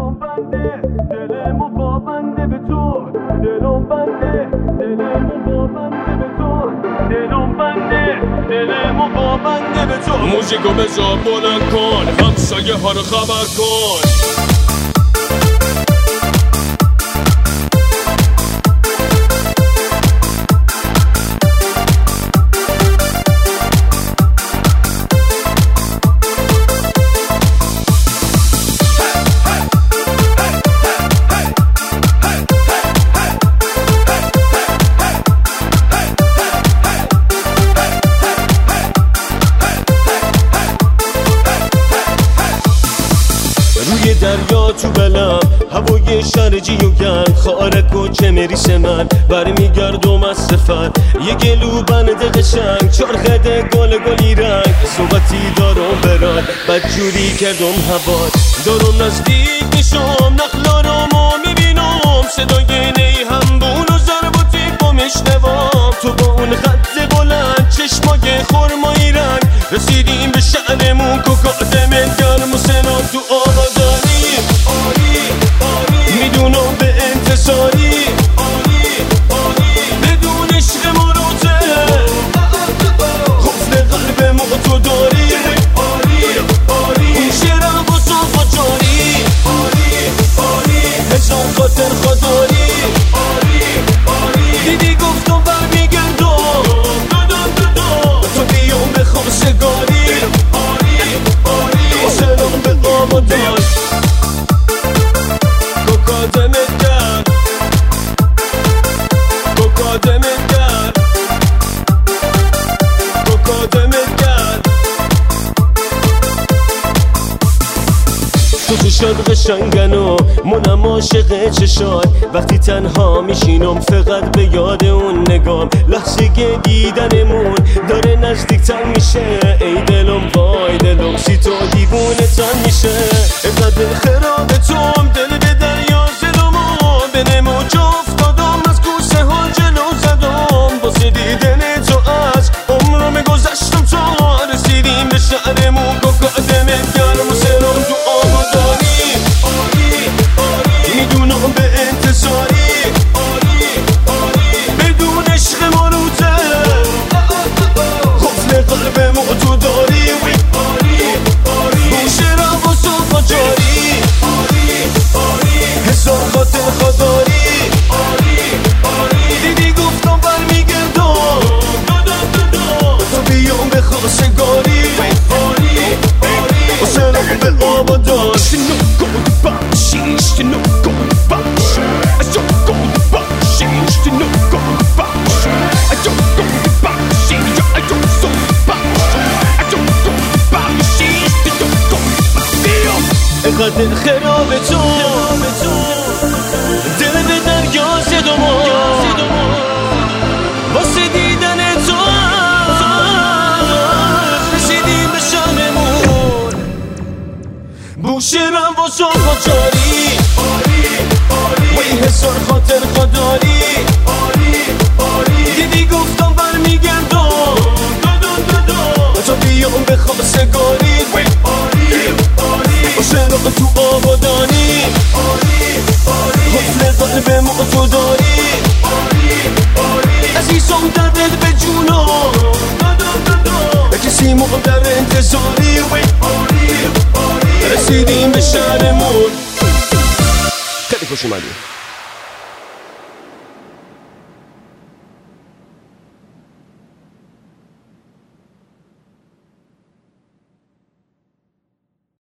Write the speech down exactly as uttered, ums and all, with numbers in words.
دلم بنده دلمو پابنده به تو، دلم بنده دلمو پابنده به تو، دلم بنده دلمو پابنده به تو. موزیکو بذار بلند کن، همسایه ها رو خبر کن. روی دریا تو بلم هوای شرجی و گرم، خارک و چمریس من برمیگردم از سفر. یه گلو بند قشنگ چرخده گل گلی رنگ، صحبتی دارم برات بدجوری کردم هوات. دارم نزدیک میشم نخلارمو میبینم، صدای نی همبون و ضرب و تیپ و میشنوم. تو با اون خط بلند چشمای خرمایی رنگ، رسیدیم به شهرمون کوکادمت گرم و سنا تو آبادانی. آری آری میدونم به انتصاری، آری آری بدون عشق مروته خفل قلب ما تو داری. آری آری اون شعرم با صفا جاری، آری آری هزار خاطر خداری. آری آری دیدی گفتم برمیگردم تو بیام به خواستگاری. آری آری سلام به آبادان کوکادمت کرد، کوکادمت کرد، کوکادمت کرد. تو چشات قشنگن و منم عاشق چشات، وقتی تنها میشینم فقط به یاد اون نگام. لحظه دیدنمون داره نزدیکتر میشه، ای دلم وای دلم سی تو دیوونه تن میشه. اینقدر دل خراب توم دل به دریا زدم و به نمو جا افتادم، از کوسه ها جلو زدم. واسه دیدن تو از عمرم گذشتم تا رسیدیم به شهرمون کوکادمت گرم و سرم تو آبادانی. آری آری میدونم به انتصاری، آری آری بدون عشق مروته خفل قلب ما تو داری. آری آری اون شعرم با صفا جاری، آری آری هزار خاطر خداری. آری آری دیدی گفتم برمیگردم تو بیام به خواستگاری. آری آری سلام به آبادان. اینقدر خراب تو دل به دریا زدم و واسه دیدن تو رسیدیم به شهرمون بوشرم و صفا جاری. آری آری وی هزار خاطر خداری. آری آری دیدی گفتم برمیگردم تو بیام به خواستگاری. آری آری سلام تو آبادانی. آری آری خفل قلب ما تو داری. آری آری عزیزم دردت به جونم کسی ما در انتظاری. آری آری رسیدیم به شهرمون. خیلی خوش اومدی.